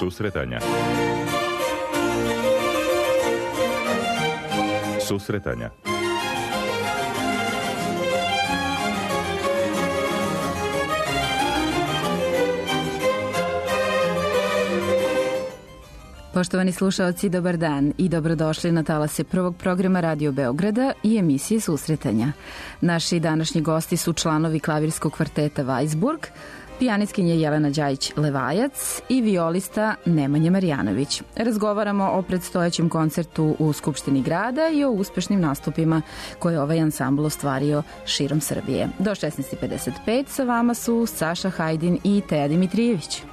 Susretanja. Susretanja. Poštovani slušaoci, dobar dan i dobrodošli na talase prvog programa Radio Beograda i emisije Susretanja. Naši današnji gosti su članovi klavirskog kvarteta Weisburg, pijanistkinja Jelena Đajić-Levajac i violista Nemanja Marjanović. Razgovaramo o predstojećem koncertu u Skupštini grada i o uspešnim nastupima koje je ovaj ansambl ostvario širom Srbije. Do 16:55 sa vama su Saša Hajdin i Teja Dimitrijević.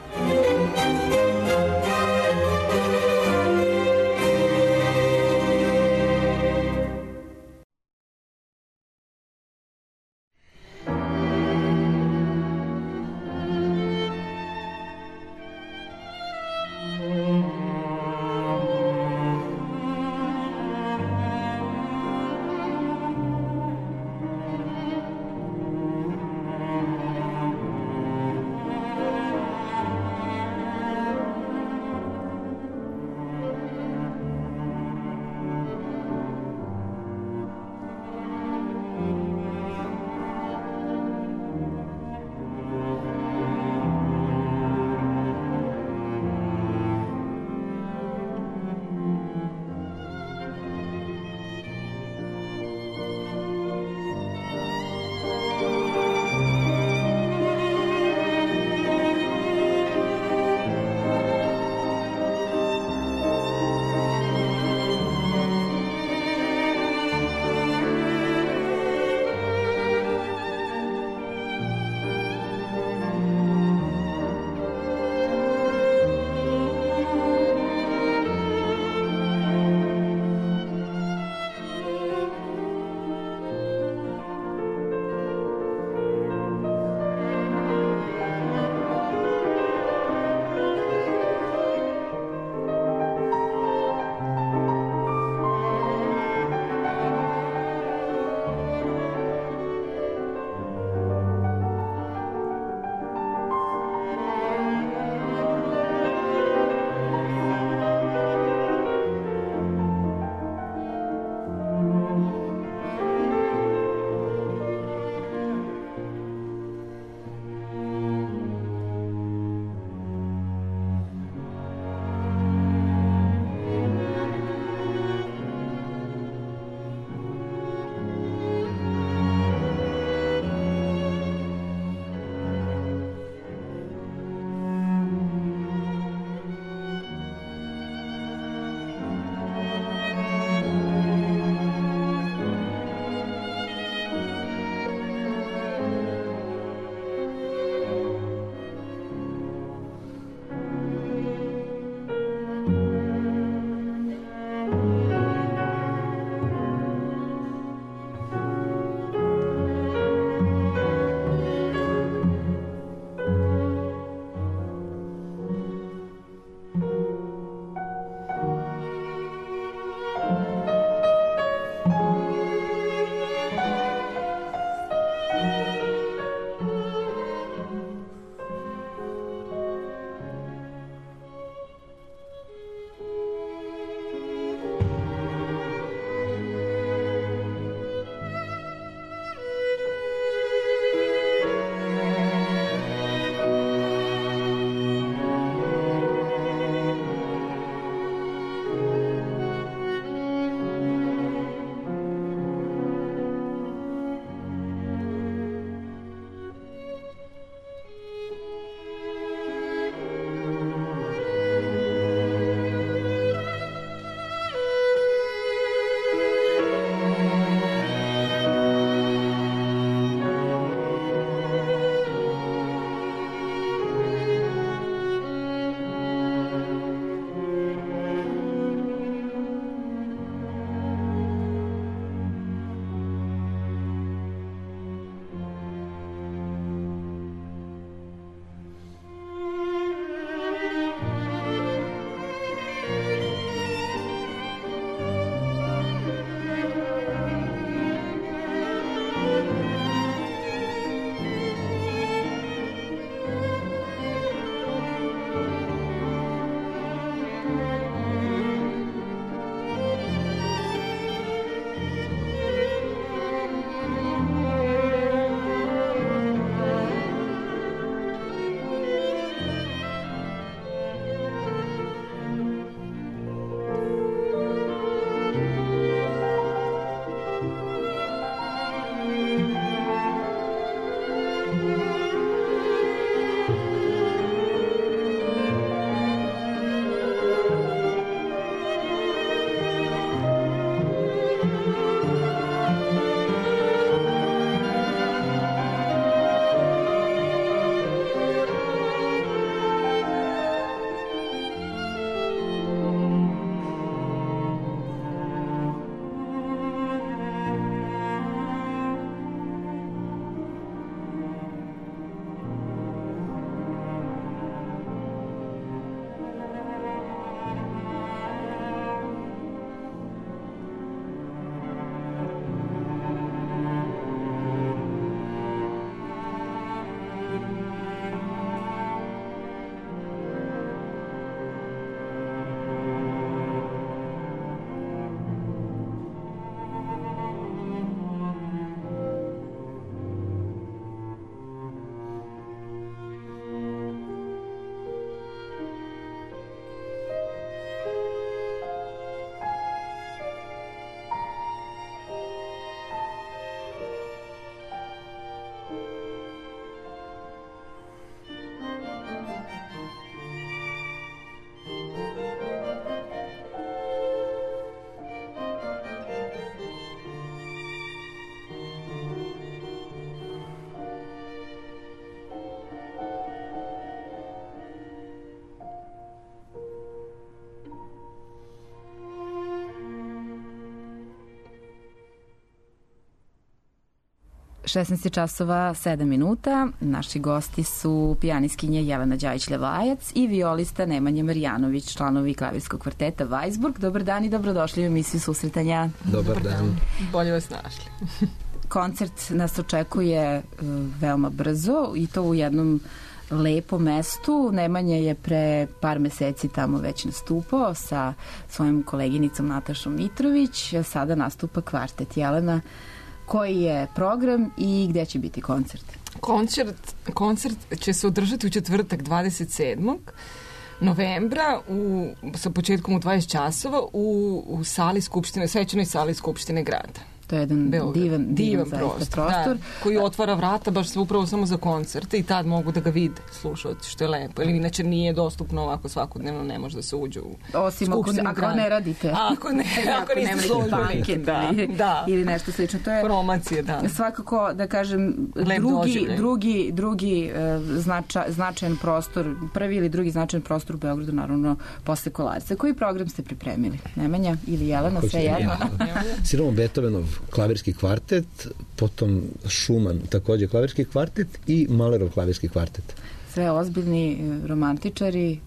16 časova 7 minuta. Naši gosti su pijanistkinja Jelena Đajić-Levajac i violista Nemanja Marjanović, članovi klavirskog kvarteta Weisburg. Dobar dan i dobrodošli u emisiju Susretanja. Dobar dan. Bolje vas našli. Koncert nas očekuje veoma brzo i to u jednom lepom mestu. Nemanja je pre par meseci tamo već nastupao sa svojom koleginicom Natašom Mitrović. Sada nastupa kvartet. Jelena, koji je program i gde će biti koncert? Koncert će se održati u četvrtak 27. novembra sa početkom u 20 časova u sali Skupštine, svečanoj sali Skupštine grada. To je jedan divan prostor. Da, koji otvara vrata baš upravo samo za koncerte i tad mogu da ga vide slušalci, što je lepo. Ili inače nije dostupno ovako svakodnevno, ne može da se uđe u osim ako ne radite. Ako niste službeni. Ili nešto slično. To je promocije, da. Svakako, da kažem, drugi značajan prostor, prvi ili drugi značajan prostor u Beogradu, naravno, posle Kolarice. Koji program ste pripremili? Nemanja ili Jelena, sve jedno? Sviramo Beethovenov klavirski kvartet, potom Schumann, takođe klavirski kvartet i Mahlerov klavirski kvartet. Sve ozbiljni romantičari,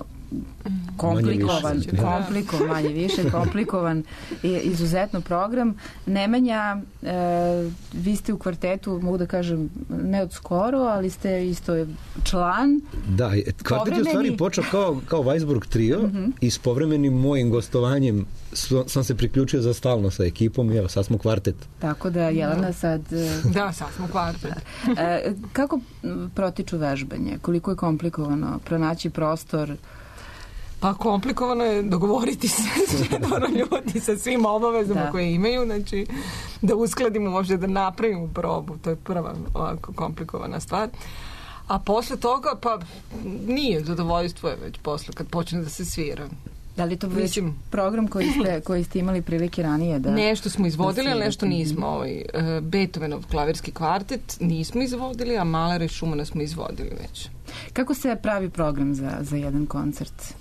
komplikovan i izuzetno program. Nemanja, vi ste u kvartetu, mogu da kažem, ne od skoro, ali ste isto član. Da, kvartet je u stvari počeo kao Weisburg trio i s povremenim mojim gostovanjem sam se priključio za stalno sa ekipom i evo, sad smo kvartet. Tako da, Jelena, sad... Da, sad smo kvartet. Kako protiču vežbanje? Koliko je komplikovano pronaći prostor? Pa komplikovano je dogovoriti se ljudi sa svim obavezama koje imaju, znači da uskladimo, možda da napravimo probu, to je prva ovako komplikovana stvar. A posle toga, pa nije zadovoljstvo je već posle kad počne da se svira. Da li to već program koji ste imali prilike ranije? Nešto smo izvodili, ali nešto nismo. Beethovenov klavirski kvartet nismo izvodili, a Mahlera i Schumana smo izvodili već. Kako se pravi program za jedan koncert?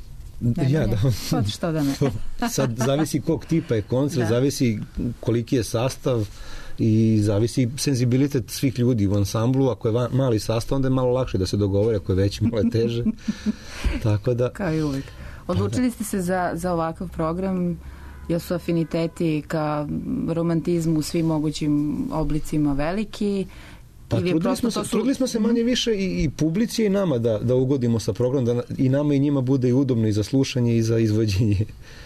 Što da ne? Sad zavisi kog tipa je koncert, zavisi koliki je sastav i zavisi senzibilitet svih ljudi u ansamblu. Ako je mali sastav, onda je malo lakše da se dogovore, ako je veći, malo je teže. Tako da... Kao i uvijek. Odlučili ste se za ovakav program, jer su afiniteti ka romantizmu u svim mogućim oblicima veliki? Pa trudili smo se manje više i publici i nama da ugodimo sa programom, da i nama i njima bude i udobno i za slušanje i za izvođenje.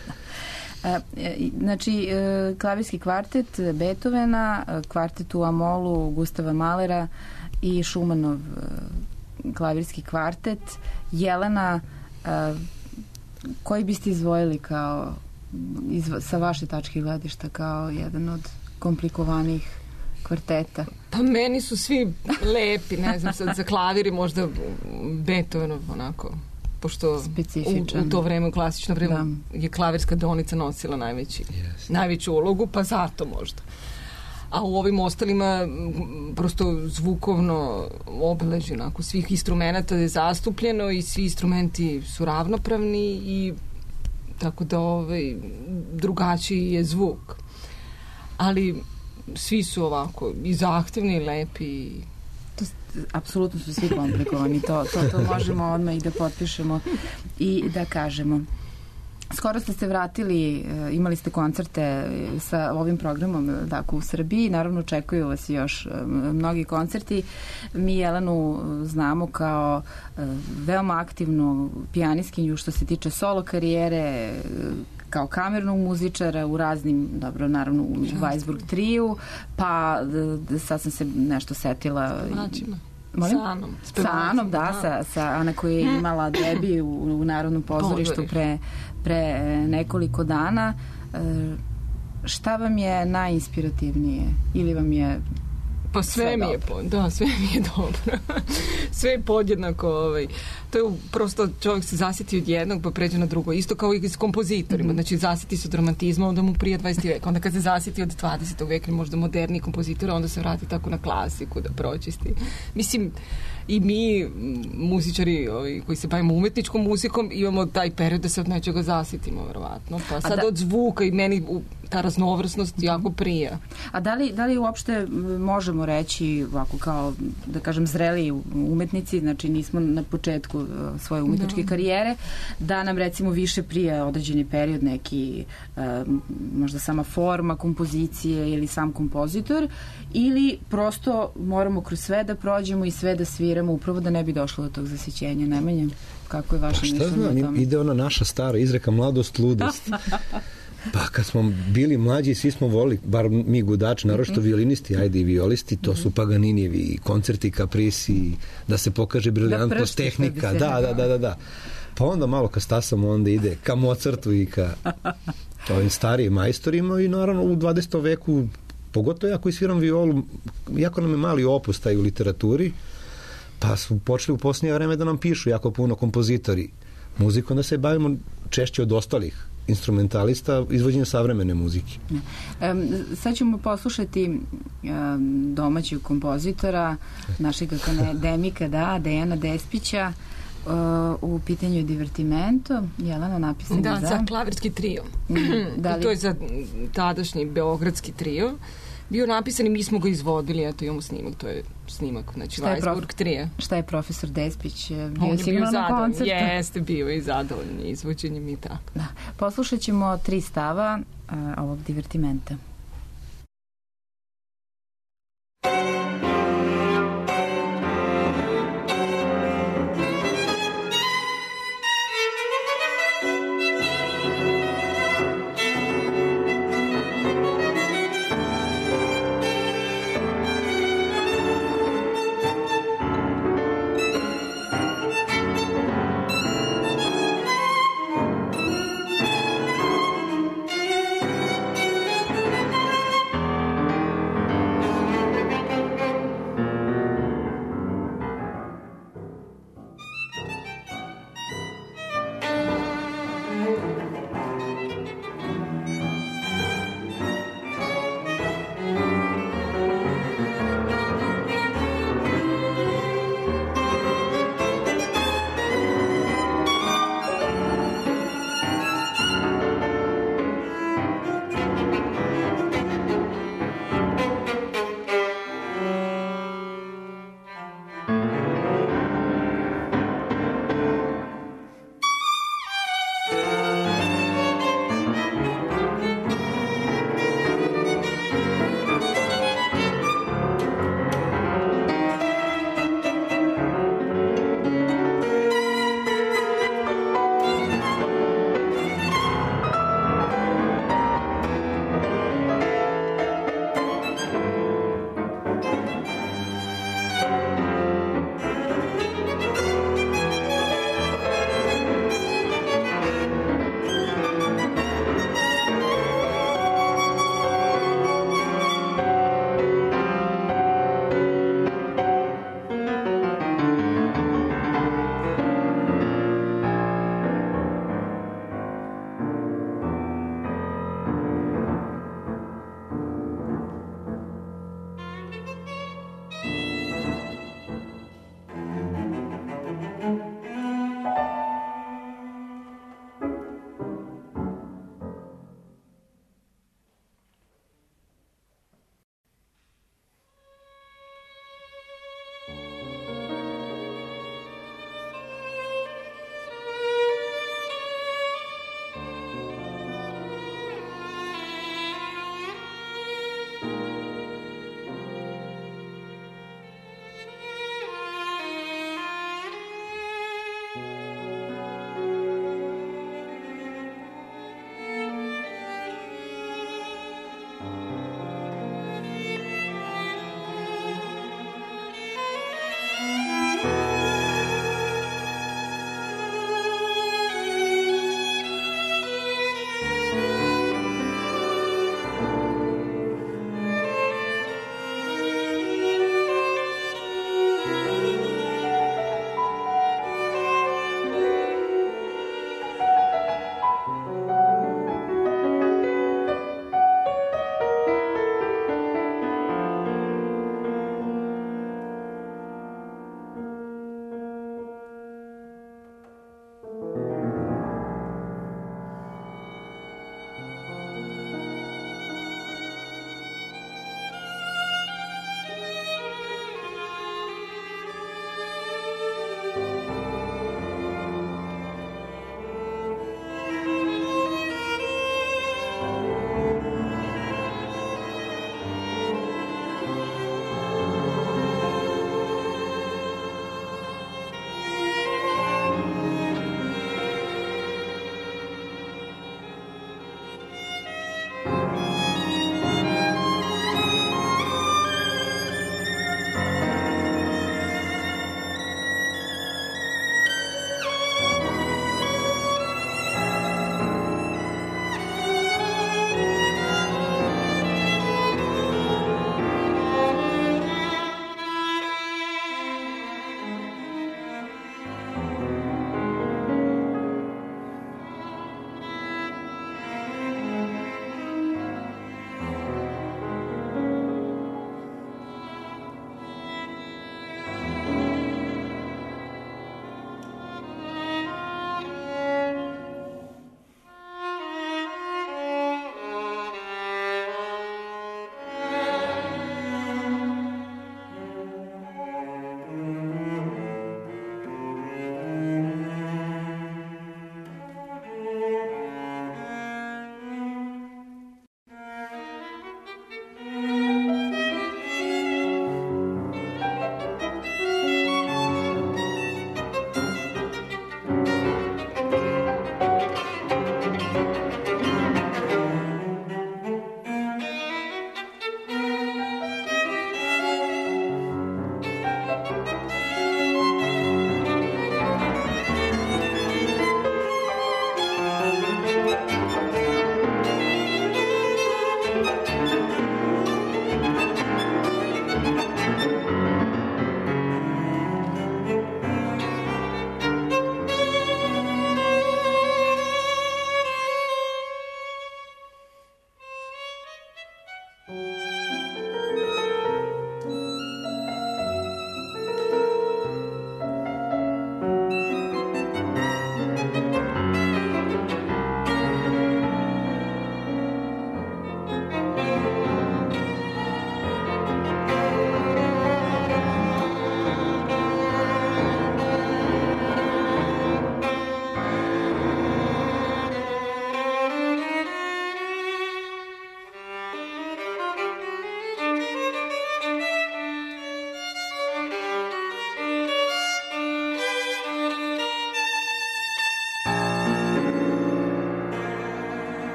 Znači, klavirski kvartet Beethovena, kvartet u Amolu Gustava Mahlera i Schumannov klavirski kvartet. Jelena, koji biste izdvojili kao sa vaše tačke gledišta kao jedan od komplikovanih kvarteta? Pa meni su svi lepi, ne znam, sad za klaviri možda Beethovenov onako, pošto u to vreme, u klasično vreme je klavirska donica nosila najveću ulogu, pa zato možda. A u ovim ostalima prosto zvukovno obeležje onako svih instrumenta je zastupljeno i svi instrumenti su ravnopravni i tako da drugačiji je zvuk. Ali svi su ovako i zahtevni i lepi. Apsolutno su svi komplikovani. To možemo odmah i da potpišemo i da kažemo. Skoro ste se vratili, imali ste koncerte sa ovim programom u Srbiji, naravno očekuju vas još mnogi koncerti. Mi Jelenu znamo kao veoma aktivnu pijanistkinju što se tiče solo karijere, kao kamernog muzičara u raznim, dobro, naravno u Weisburg triju, pa sad sam se nešto setila. Sa Anom, sa Ana koja je imala debi u Narodnom pozorištu pre nekoliko dana. Šta vam je najinspirativnije? Ili vam je pa sve mi je dobro. Sve je podjednako. To je prosto čovjek se zasjeti od jednog pa pređe na drugo. Isto kao i s kompozitorima. Znači zasjeti se od romantizma, onda mu prije 20. veka. Onda kad se zasjeti od 20. veka ili možda moderni kompozitora, onda se vrati tako na klasiku da pročisti. Mislim, i mi muzičari koji se bavimo umetničkom muzikom imamo taj period da se od nečega zasjetimo, verovatno. Pa sad od zvuka i meni ta raznovrsnost jako prija. A da li uopšte možemo reći ovako kao, da kažem, zreliji umetnici, znači nismo na početku svoje umetničke karijere, da nam recimo više prija određeni period, neki možda sama forma kompozicije ili sam kompozitor, ili prosto moramo kroz sve da prođemo i sve da sviramo upravo da ne bi došlo do tog zasićenja. Nemanja, kako je vaše mišljenje o tome? Ide ona naša stara izreka mladost, ludost. Pa kad smo bili mlađi, svi smo volili, bar mi gudači, naročito violinisti, ajde i violisti, to su Paganinijevi koncerti, kaprisi, da se pokaže briljantnost tehnika. Da. Pa onda malo kad stasamo, onda ide ka Mozartu i ka ovim starijim majstorima i naravno u 20. veku, pogotovo ja koji sviram violu, jako nam je mali opus taj u literaturi, pa su počeli u posljednje vreme da nam pišu jako puno kompozitori muziku, onda se bavimo češće od ostalih instrumentalista izvođenja savremene muzike. Sad ćemo poslušati domaćeg kompozitora, našeg akademika, Dejana Despića, u pitanju je Divertimento. Jelena, napisano za klavirski trio. To je za tadašnji beogradski trio. Bio napisan i mi smo ga izvodili, eto imamo snimak, to je snimak, znači Weisburg trio. Šta je profesor Despić? Bio sigurno na koncertu? Jeste, bio i zadovoljni izvođenjem i tako. Da. Poslušat ćemo 3 stava ovog Divertimenta.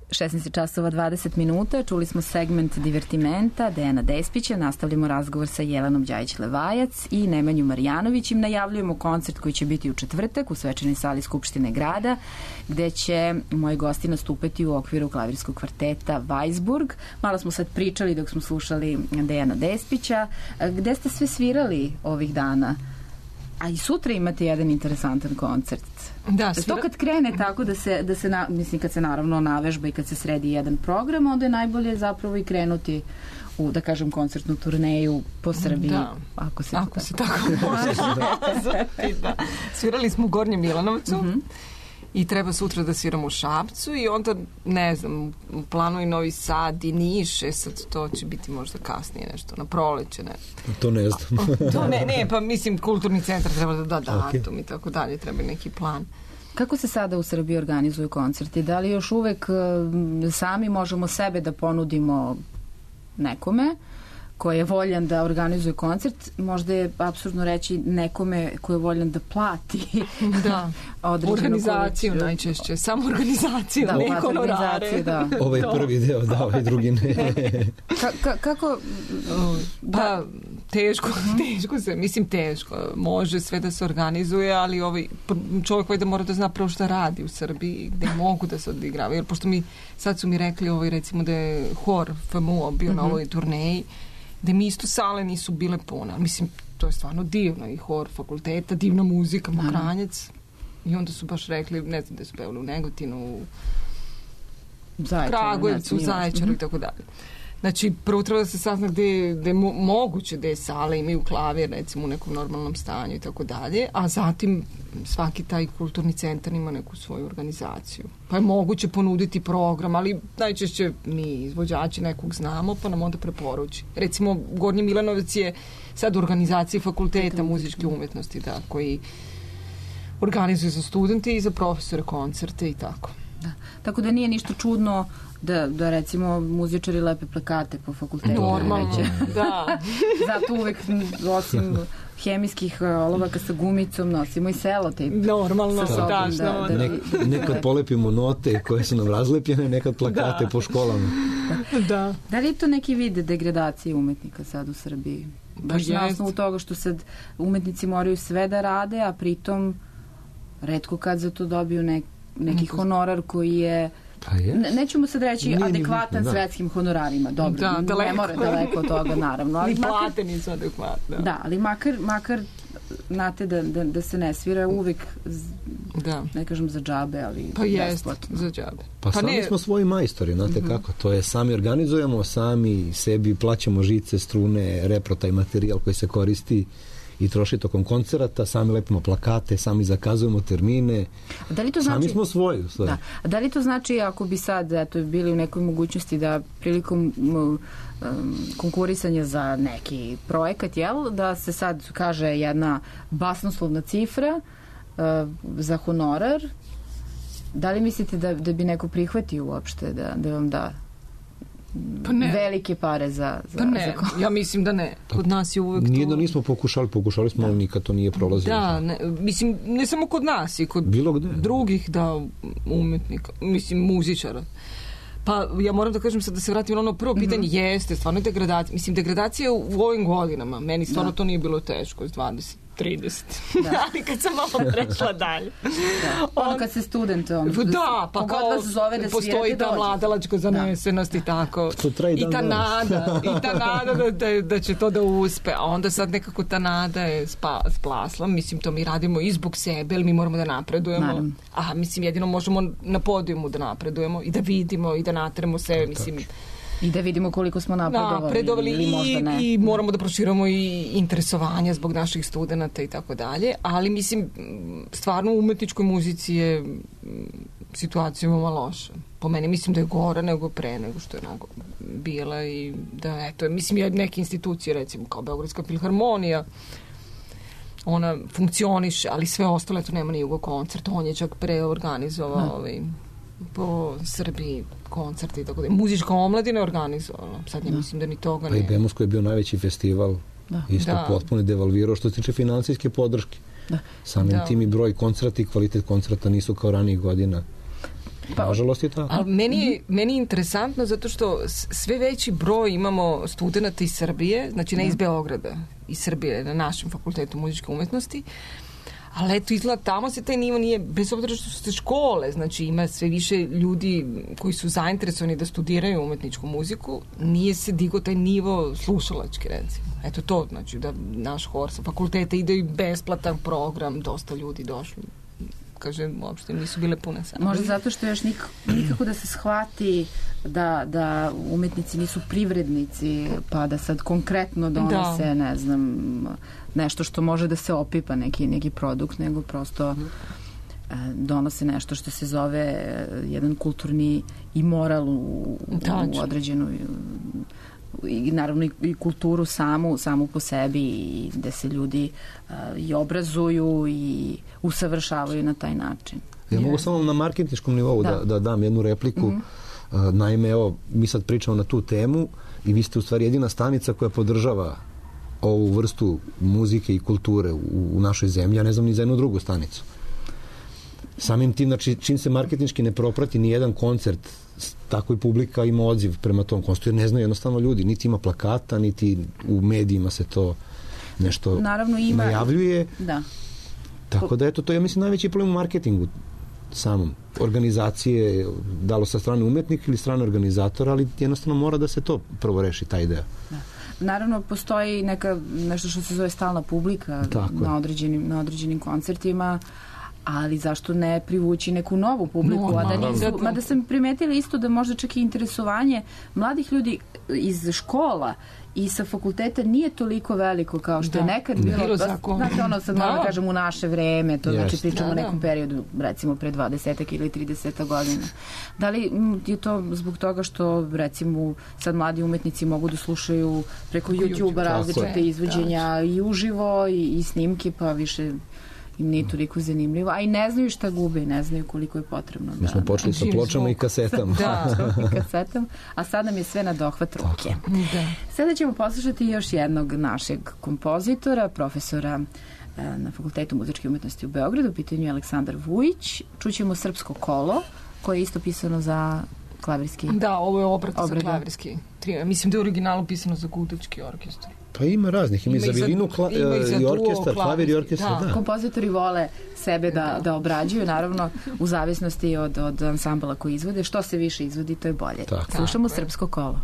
16 časova 20 minuta, čuli smo segment divertimenta Dejana Despića, nastavljamo razgovor sa Jelenom Đajić-Levajac i Nemanju Marjanović. Im najavljujemo koncert koji će biti u četvrtak u svečanoj sali Skupštine grada, gde će moji gosti nastupati u okviru klavirskog kvarteta Weisburg. Malo smo sad pričali dok smo slušali Dejana Despića. Gde ste sve svirali ovih dana? A i sutra imate jedan interesantan koncert. Da, to kad krene tako mislim kad se naravno navežba i kad se sredi jedan program, onda je najbolje zapravo i krenuti u, da kažem, koncertnu turneju po Srbiji. Da. Ako se tako može. Da. Svirali smo u Gornjem Milanovcu i treba sutra da sviramo u Šapcu i onda, ne znam, u planu i Novi Sad i Niš, sad to će biti možda kasnije nešto, na proleće, ne. To ne znam. Pa mislim, kulturni centar treba da da datum i tako dalje, treba neki plan. Kako se sada u Srbiji organizuju koncerti? Da li još uvek sami možemo sebe da ponudimo nekome ko je voljan da organizuje koncert? Možda je apsurdno reći nekome ko je voljan da plati organizaciju najčešće, samo organizaciju, ne honorare. Ovaj prvi deo, ovaj drugi ne. Kako? Pa teško se, mislim teško. Može sve da se organizuje, ali čovjek da mora da zna prvo šta radi u Srbiji, gde mogu da se odigravaju. Jer pošto sad su mi rekli recimo da je hor FMU bio na ovoj turneji, da mi isto sale nisu bile pune. Mislim, to je stvarno divno. I hor fakulteta, divna muzika, Mokranjac. I onda su baš rekli, ne znam da su pevali u Negotinu, u Kragujevcu, u Zaječaru i tako dalje. Znači, prvo treba da se sazna gde je moguće da je sale, imaju klavir, recimo, u nekom normalnom stanju i tako dalje, a zatim svaki taj kulturni centar ima neku svoju organizaciju. Pa je moguće ponuditi program, ali najčešće mi izvođači nekog znamo, pa nam onda preporuči. Recimo, Gornji Milanovac je sad u organizaciji fakulteta muzičke umetnosti, koji organizuje za studente i za profesore koncerte i tako. Da. Tako da nije ništa čudno da recimo muzičari lepe plakate po fakultetu. Normalno, da. Zato uvek osim hemijskih olovaka sa gumicom nosimo i selotejp. Normalno, tačno. Nekad polepimo note koje su nam razlepljene, nekad plakate po školama. Da. Da li je to neki vid degradacije umetnika sad u Srbiji? Baš na osnovu toga što sad umetnici moraju sve da rade, a pritom retko kad za to dobiju neki honorar koji je nećemo sad reći adekvatan svetskim honorarima. Dobro, ne mora daleko od toga, naravno. Ni plate nisu adekvatne. Da, ali makar znate da se ne svira uvijek, ne kažem za džabe, ali besplatno. Za džabe. Pa sami smo svoji majstori, znate kako. To je, sami organizujemo, sami sebi plaćamo žice, strune, repro, taj materijal koji se koristi i troši tokom koncerata, sami lepimo plakate, sami zakazujemo termine, sami smo svoji. Da. A da li to znači, ako bi sad bili u nekoj mogućnosti da prilikom konkurisanja za neki projekat, da se sad kaže jedna basnoslovna cifra za honorar, da li mislite da bi neko prihvatio uopšte da vam da velike pare za ja mislim da ne. Kod nas je uvek Nijedno nismo pokušali smo, ali nikad to nije prolazilo. Da, mislim, ne samo kod nas, i kod drugih umetnika, mislim, muzičara. Pa ja moram da kažem sad, da se vratim na ono prvo pitanje, jeste stvarno degradacija. Mislim, degradacija u ovim godinama, meni stvarno to nije bilo teško, 20, 30. Ali kad sam malo prešla dalje. Ono kad se student, pa kao postoji ta mladalačka zanesenost i tako. I ta nada da će to da uspe. A onda sad nekako ta nada je splasla. Mislim, to mi radimo i zbog sebe, jer mi moramo da napredujemo. A mislim, jedino možemo na podijumu da napredujemo i da vidimo i da natremo sebe, mislim. I da vidimo koliko smo napredovali ili možda ne. I moramo da proširamo i interesovanja zbog naših studenata i tako dalje, ali mislim, stvarno u umetničkoj muzici je situacija malo loša. Po meni mislim da je gora nego pre, nego što je bila i da, eto, mislim, neke institucije, recimo kao Beogradska filharmonija, ona funkcioniše, ali sve ostalo, eto, nema ni Jugo koncert, on je čak preorganizovao po Srbiji koncerte i tako da. Muzička omladina je organizovala. Sad ja mislim da ni toga ne. Pa i Bemus koji je bio najveći festival isto potpuno devalvirao što se tiče financijske podrške. Samim tim i broj koncerta i kvalitet koncerta nisu kao ranijih godina. Nažalost je tako. Ali meni je interesantno zato što sve veći broj imamo studenta iz Srbije, znači ne iz Beograda, iz Srbije na našem fakultetu muzičke umetnosti, ali eto, izgleda, tamo se taj nivo nije, bez obzira što su škole, znači ima sve više ljudi koji su zainteresovani da studiraju umetničku muziku, nije se digo taj nivo slušalački, recimo. Eto to, znači da naš hor sa fakulteta ide i besplatan program, dosta ljudi došli. Kaže, uopšte nisu bile pune sale. Možda zato što još nikako da se shvati da umetnici nisu privrednici, pa da sad konkretno donose, ne znam, nešto što može da se opipa, neki produkt, nego prosto donose nešto što se zove jedan kulturni i moral u određenu i naravno i kulturu samu po sebi, i gde se ljudi i obrazuju i usavršavaju na taj način. Ja mogu samo na marketinškom nivou da dam jednu repliku. Naime, evo, mi sad pričamo na tu temu i vi ste u stvari jedina stanica koja podržava ovu vrstu muzike i kulture u našoj zemlji, ja ne znam ni za jednu drugu stanicu. Samim tim, znači, čim se marketinški ne proprati ni jedan koncert, tako i publika ima odziv prema tom koncertu, jer ne znaju jednostavno ljudi, niti ima plakata, niti u medijima se to nešto najavljuje. Da. Tako da, eto, to je, ja mislim, najveći problem u marketingu samom. Organizacije, dalo sa strane umetnika ili strane organizatora, ali jednostavno mora da se to prvo reši, ta ideja. Da. Naravno, postoji nešto što se zove stalna publika na određenim koncertima, ali zašto ne privući neku novu publiku? Mada sam primetila isto da možda čak i interesovanje mladih ljudi iz škola i sa fakulteta nije toliko veliko kao što je nekad bilo. Znate, ono sad malo kažem u naše vreme, to znači pričamo o nekom periodu, recimo pre 20 ili 30 godina. Da li je to zbog toga što, recimo, sad mladi umetnici mogu da slušaju preko YouTube-a različite izvođenja i uživo i snimke, pa više im nije toliko zanimljivo, a i ne znaju šta gube, ne znaju koliko je potrebno. Mi smo počeli sa pločama i kasetama. A sad nam je sve na dohvat ruke. Sada ćemo poslušati još jednog našeg kompozitora, profesora na Fakultetu muzičke umetnosti u Beogradu, u pitanju je Aleksandar Vujić. Čućemo Srpsko kolo, koje je isto pisano za klavirski. Da, ovo je obrada za klavirski trio. Mislim da je originalu pisano za gudački orkestar. Pa ima raznih, ima i za violinu i orkestar, klavir i orkestar, da. Kompozitori vole sebe da obrađuju, naravno, u zavisnosti od ansambala koji izvode. Što se više izvodi, to je bolje. Slušamo Srpsko kolo.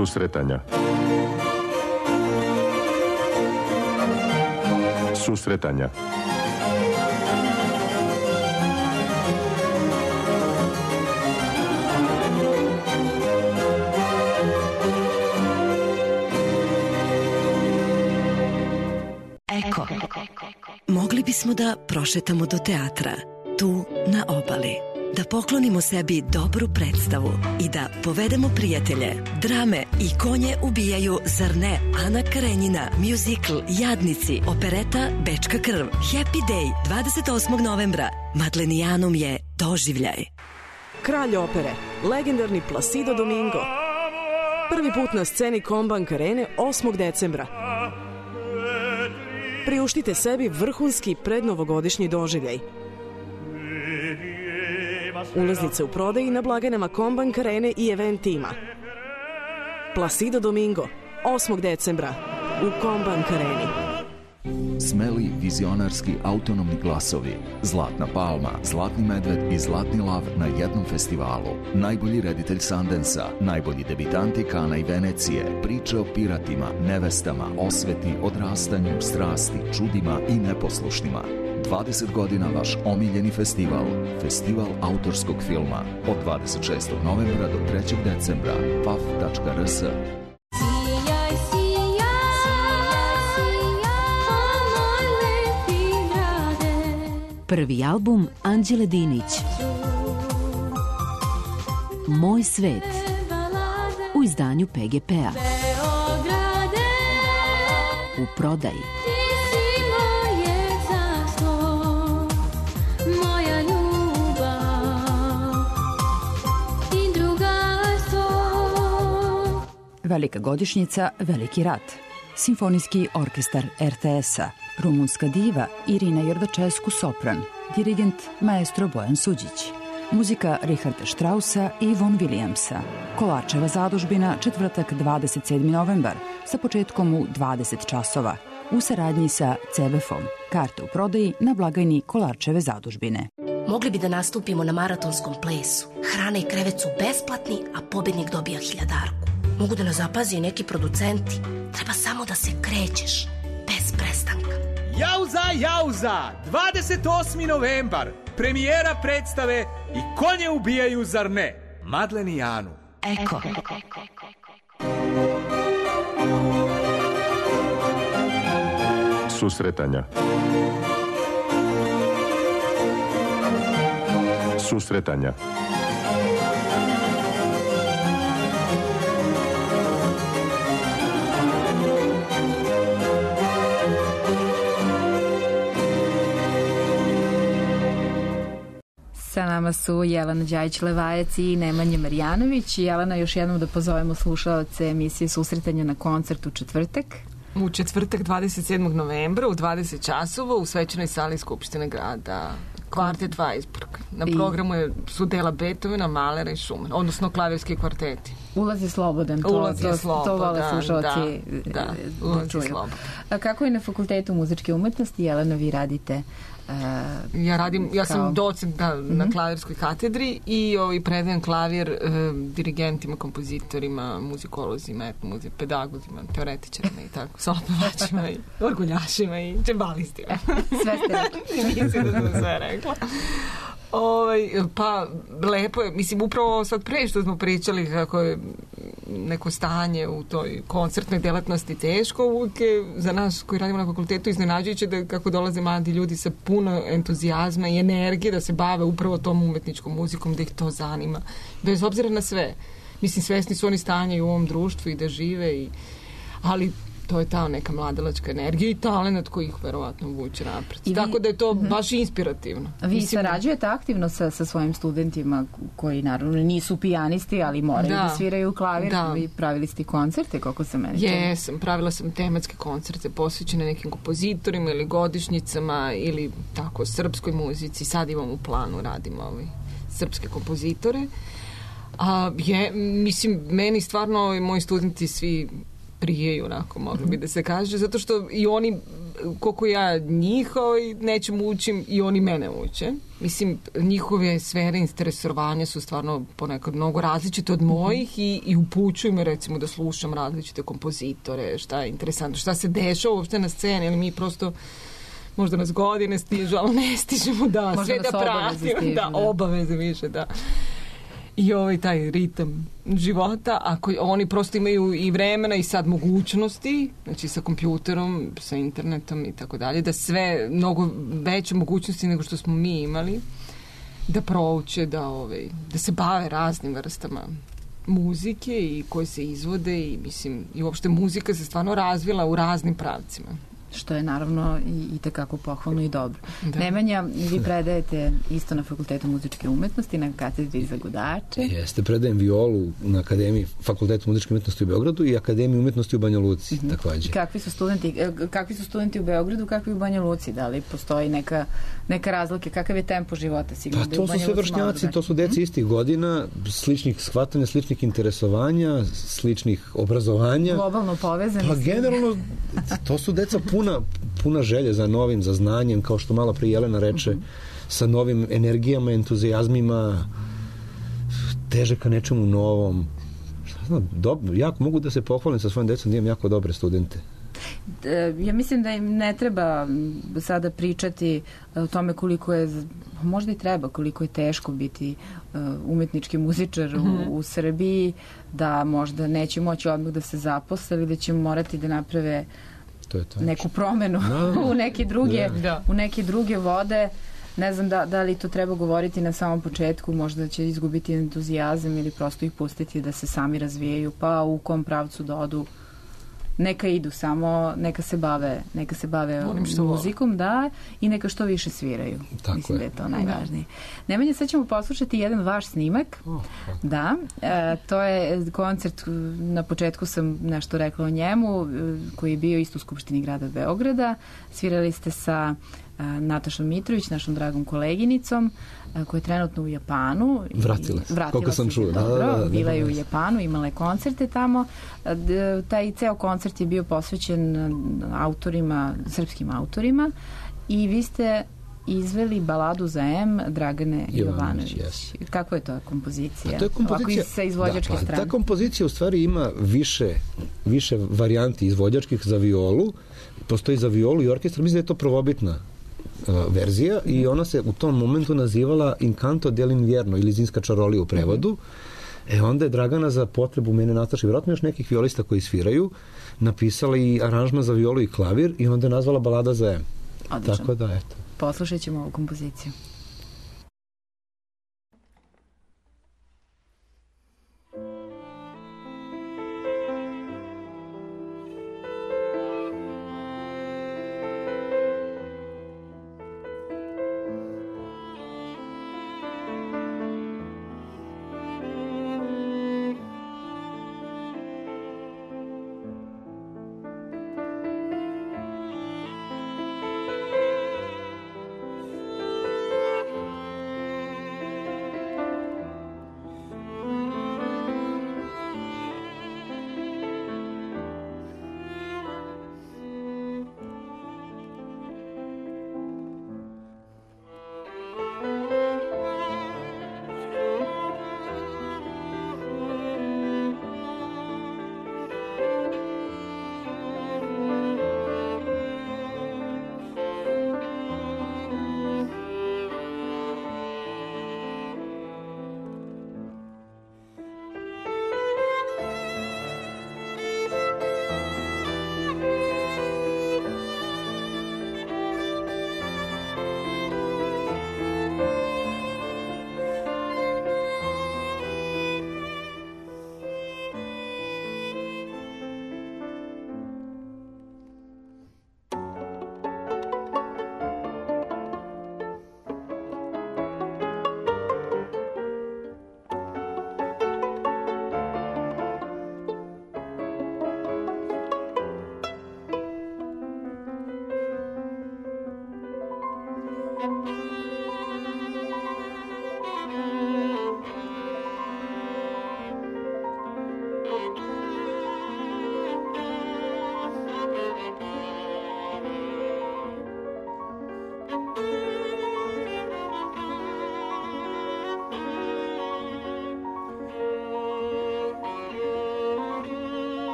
Susretanja. Susretanja. Eko. Mogli bismo da prošetamo do teatra, tu na obali. Da poklonimo sebi dobru predstavu i da povedemo prijatelje. Drame i konje ubijaju, zar ne? Ana Karenjina, muzikl Jadnici, opereta Bečka krv, Happy Day, 28. novembra. Madlenijanum je doživljaj. Kralj opere, legendarni Placido Domingo. Prvi put na sceni Combank Arene 8. decembra. Priuštite sebi vrhunski prednovogodišnji doživljaj. Ulaznice u prodaji na blagajnama Combank Arene i Event tima. Placido Domingo, 8. decembra u Combank Areni. Smeli, vizionarski, autonomni glasovi. Zlatna palma, Zlatni medved i Zlatni lav na jednom festivalu. Najbolji reditelj Sundansa, najbolji debitanti Kana i Venecije, priče o piratima, nevestama, osveti, odrastanju, strasti, čudima i neposlušnima. 20 godina vaš omiljeni festival. Festival autorskog filma. Od 26. novembra do 3. decembra. paf.rs. Prvi album Anđele Dinić. Moj svet. U izdanju PGP-a. U prodaji. Velika godišnjica, veliki rat. Simfonijski orkestar RTS-a, rumunska diva Irina Jordačesku sopran, dirigent maestro Bojan Suđić, muzika Richarda Straussa i Von Williamsa, Kolarčeva zadužbina, četvrtak 27. novembar, sa početkom u 20 časova, u saradnji sa CBF-om. Karte u prodaji na blagajni Kolarčeve zadužbine. Mogli bi da nastupimo na maratonskom plesu. Hrana i krevet su besplatni, a pobednik dobija 1000. Mogu da nas zapazi i neki producenti. Treba samo da se krećeš, bez prestanka. Jauza, 28. novembar, premijera predstave I konje ubijaju, zar ne? Madlenijanu. Eko. Susretanja. Susretanja. Sa nama su Jelena Đajić-Levajac i Nemanja Marjanović. Jelena, još jednom da pozovemo slušaoce emisije Susretanja na koncert u četvrtak. U četvrtak 27. novembra u 20 časova u svečanoj sali Skupštine grada. Kvartet Weisburg. Na programu su dela Beethovena, Mahlera i Schumana, odnosno klavirski kvarteti. Ulaz je slobodan. To vole slušalci da ulaz je slobodan. A kako je na Fakultetu muzičke umetnosti, Jelena, vi radite? Ja sam docent na klavirskoj katedri i predajem klavir dirigentima, kompozitorima, muzikolozima, pedagozima, teoretičarima i tako, solopevačima i orguljašima i džembalistima. Sve ste rekli. Mislim da sam sve rekla. Pa lepo je, mislim, upravo sad pre što smo pričali kako je neko stanje u toj koncertnoj delatnosti teško, uvijek je za nas koji radimo na fakultetu iznenađujuće da kako dolaze mladi ljudi sa puno entuzijazma i energije da se bave upravo tom umetničkom muzikom, da ih to zanima, bez obzira na sve. Mislim, svesni su oni stanja i u ovom društvu i da žive, ali to je ta neka mladalačka energija i talent koji ih verovatno vuče napred. Tako da je to baš inspirativno. Vi sarađujete aktivno sa svojim studentima koji naravno nisu pijanisti, ali moraju da sviraju klavir. Vi pravili ste koncerte, koliko se meni čini? Jesam, pravila sam tematske koncerte posvećene nekim kompozitorima ili godišnjicama ili tako srpskoj muzici. Sad imam u planu, radimo srpske kompozitore. Mislim, meni stvarno moji studenti svi prijeju, onako, mogli bi da se kaže, zato što i oni koliko ja njih nečem učim i oni mene uče. Mislim, njihove sfere interesovanja su stvarno ponekad mnogo različite od mojih i upućuju me recimo da slušam različite kompozitore, šta je interesantno, šta se dešava uopšte na sceni, ali mi prosto možda nas godine stižu, ali ne stižemo da sve da pratimo, da obaveze više, da. I taj ritam života, ako oni prosto imaju i vremena i sad mogućnosti, znači sa kompjuterom, sa internetom i tako dalje, da sve mnogo veće mogućnosti nego što smo mi imali, da prouče, da se bave raznim vrstama muzike i koje se izvode i mislim, i uopšte muzika se stvarno razvila u raznim pravcima. Što je naravno i tekako pohvalno i dobro. Da. Nemanja, vi predajete isto na Fakultetu muzičke umetnosti, na katedri za gudače. Jeste, predajem violu na Akademiji Fakultetu muzičke umetnosti u Beogradu i Akademiji umetnosti u Banja Luci, takođe. Kakvi su studenti u Beogradu, kakvi u Banja Luci? Da li postoji neka razlika? Kakav je tempo života? Pa to su sve vršnjaci, to su deci istih godina, sličnih shvatanja, sličnih interesovanja, sličnih obrazovanja. Globalno povezani. Pa generalno, to su deca puna želje za novim, za znanjem, kao što malo prije Jelena reče, sa novim energijama, entuzijazmima, teže ka nečemu novom. Jako mogu da se pohvalim sa svojim decom da imam jako dobre studente. Ja mislim da im ne treba sada pričati o tome koliko je, možda i treba, koliko je teško biti umetnički muzičar u Srbiji, da možda neće moći odmah da se zaposle ili da će morati da naprave neku promenu u neke druge vode. Ne znam da li to treba govoriti na samom početku, možda će izgubiti entuzijazam ili prosto ih pustiti da se sami razvijaju, pa u kom pravcu da odu. Neka idu samo, neka se bave muzikom, da, i neka što više sviraju. Mislim da je to najvažnije. Nemanja, sad ćemo poslušati jedan vaš snimak. Da, to je koncert, na početku sam nešto rekla o njemu, koji je bio isto u Skupštini grada Beograda. Svirali ste sa Natašom Mitrović, našom dragom koleginicom, koja je trenutno u Japanu. Vratila koliko sam čuo. Bila je u Japanu, imala je koncerte tamo. Taj ceo koncert je bio posvećen srpskim autorima i vi ste izveli baladu za M Dragane Jovanović. Kakva je to kompozicija? Ovako sa izvođačke strane. Ta kompozicija u stvari ima više varijanti izvođačkih za violu. Postoji za violu i orkestar. Mislim da je to prvobitna verzija i ona se u tom momentu nazivala Incanto dell'invierno ili Zimska čarolija u prevodu. Onda je Dragana za potrebu mene, Nataše, vjerojatno još nekih violista koji sviraju, napisala i aranžman za violu i klavir i onda je nazvala balada za M. Odlično. Tako da, eto. Poslušat ćemo ovu kompoziciju.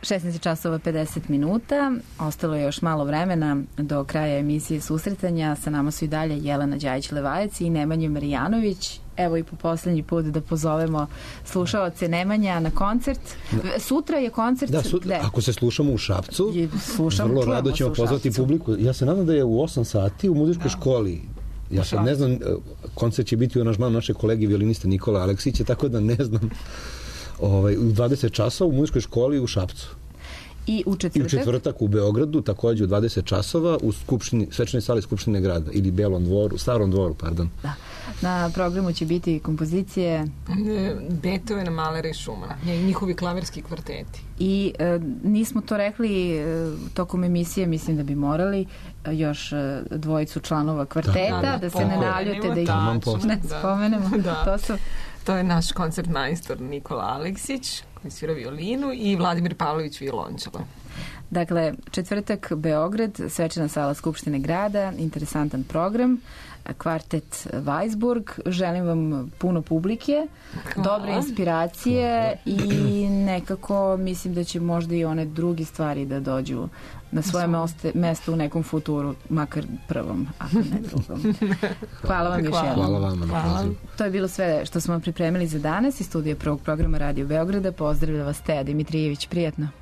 16 časova 50 minuta. Ostalo je još malo vremena do kraja emisije Susretanja. Sa nama su i dalje Jelena Đajić-Levajac i Nemanja Marijanović. Evo i po poslednji put da pozovemo slušaoce Nemanja na koncert. Sutra je koncert. Da, ako se slušamo u Šapcu, vrlo rado ćemo pozvati publiku. Ja se nadam da je u 8 sati u muzičkoj školi. Ja sad ne znam, koncert će biti u aranžmanu naše kolege violiniste Nikola Aleksića, tako da ne znam. U 20 časova u muzičkoj školi u Šapcu. I u četvrtak u Beogradu, takođe u 20 časova u svečanoj sali Skupštine grada ili Belom dvoru, Starom dvoru, pardon. Da. Na programu će biti kompozicije Beethovena, Mahlera i Schumana, njihovi klavirski kvarteti. I nismo to rekli tokom emisije, mislim da bi morali još dvojicu članova kvarteta, da se ne naljute da ih ne spomenemo. To je naš koncertmajstor Nikola Aleksić, koji svira violinu, i Vladimir Pavlović violončelo. Dakle, četvrtak Beograd, svečana sala Skupštine grada, interesantan program, kvartet Weisburg. Želim vam puno publike, dobre inspiracije i nekako mislim da će možda i one druge stvari da dođu na svoje mesto u nekom futuru, makar prvom, ako ne drugom. Hvala vam još jednom. Hvala vam na pozivu. To je bilo sve što smo vam pripremili za danas iz studija prvog programa Radio Beograda. Pozdravlja vas Teja Dimitrijević. Prijetno.